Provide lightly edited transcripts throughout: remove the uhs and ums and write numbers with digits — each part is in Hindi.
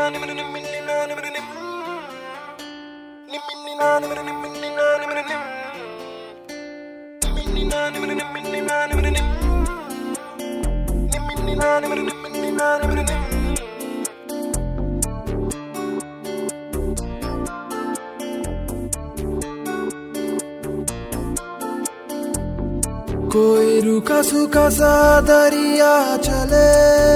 कोई रूखा सूखा सा दरिया चले,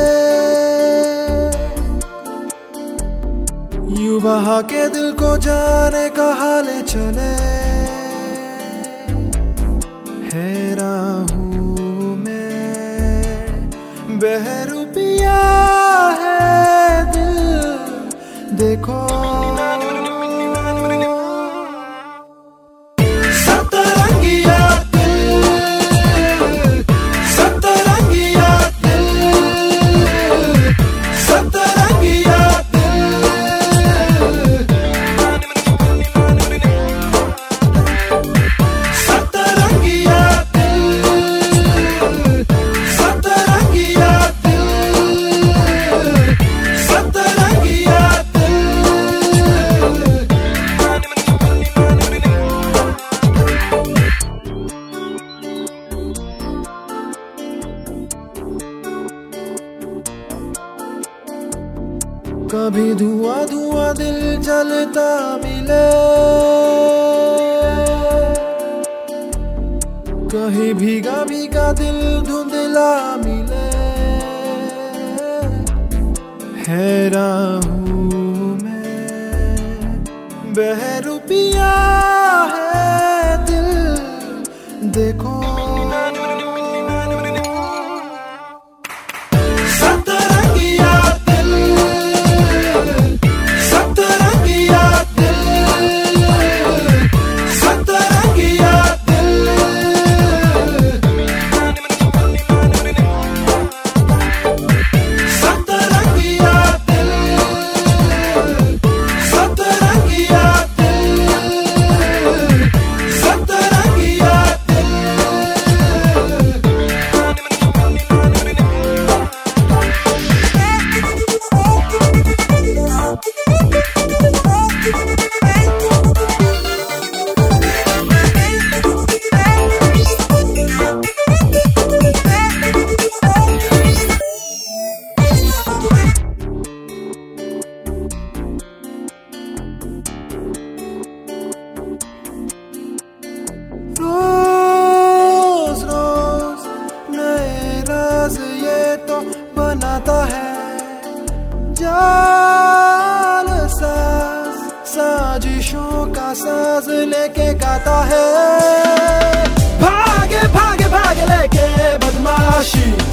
यूं बहा के दिल को जाने कहाँ ले चले। हैरान हूँ मैं, बहरू पिया है दिल, देखो कभी धुआं धुआं दिल जलता मिले, कहीं भीगा भीगा दिल धुंधला मिले। हैरान हूँ मैं, बहरू पिया है दिल, देखो बनाता है जाल साज, साजिशों का साज लेके गाता है। भागे भागे भागे लेके बदमाशी,